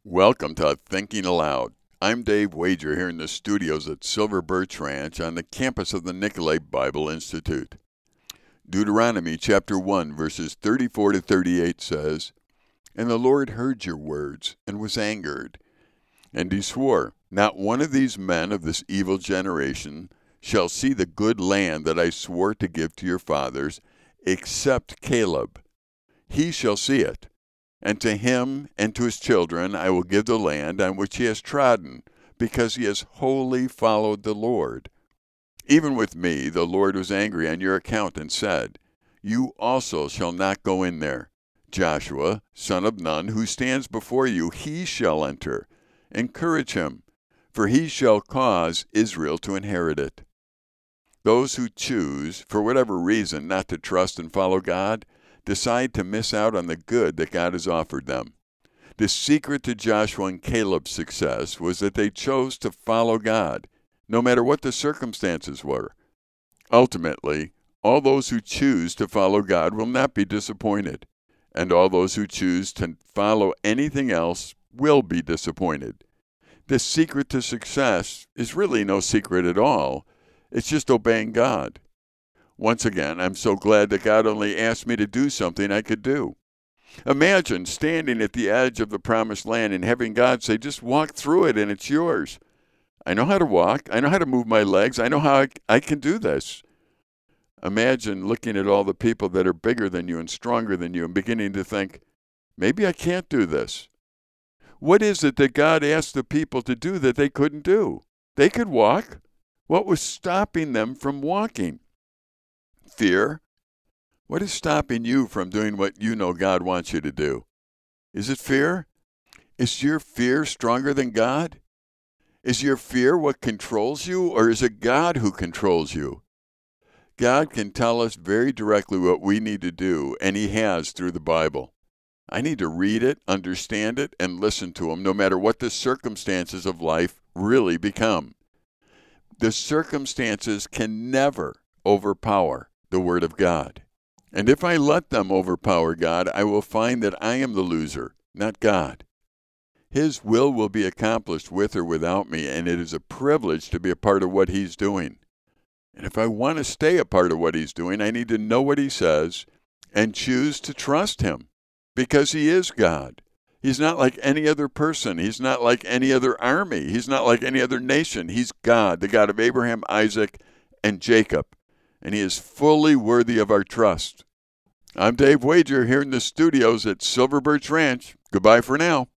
Welcome to Thinking Aloud. I'm Dave Wager here in the studios at Silver Birch Ranch on the campus of the Nicolay Bible Institute. Deuteronomy chapter 1 verses 34 to 38 says, "And the Lord heard your words and was angered. And he swore, not one of these men of this evil generation shall see the good land that I swore to give to your fathers, except Caleb. He shall see it. And to him and to his children I will give the land on which he has trodden, because he has wholly followed the Lord. Even with me the Lord was angry on your account and said, You also shall not go in there. Joshua, son of Nun, who stands before you, he shall enter. Encourage him, for he shall cause Israel to inherit it." Those who choose, for whatever reason, not to trust and follow God, decide to miss out on the good that God has offered them. The secret to Joshua and Caleb's success was that they chose to follow God, no matter what the circumstances were. Ultimately, all those who choose to follow God will not be disappointed, and all those who choose to follow anything else will be disappointed. The secret to success is really no secret at all. It's just obeying God. Once again, I'm so glad that God only asked me to do something I could do. Imagine standing at the edge of the promised land and having God say, just walk through it and it's yours. I know how to walk. I know how to move my legs. I know how I can do this. Imagine looking at all the people that are bigger than you and stronger than you and beginning to think, maybe I can't do this. What is it that God asked the people to do that they couldn't do? They could walk. What was stopping them from walking? Fear? What is stopping you from doing what you know God wants you to do? Is it fear? Is your fear stronger than God? Is your fear what controls you, or is it God who controls you? God can tell us very directly what we need to do, and He has through the Bible. I need to read it, understand it, and listen to Him, no matter what the circumstances of life really become. The circumstances can never overpower the Word of God. And if I let them overpower God, I will find that I am the loser, not God. His will be accomplished with or without me, and it is a privilege to be a part of what He's doing. And if I want to stay a part of what He's doing, I need to know what He says and choose to trust Him, because He is God. He's not like any other person. He's not like any other army. He's not like any other nation. He's God, the God of Abraham, Isaac, and Jacob. And He is fully worthy of our trust. I'm Dave Wager here in the studios at Silver Birch Ranch. Goodbye for now.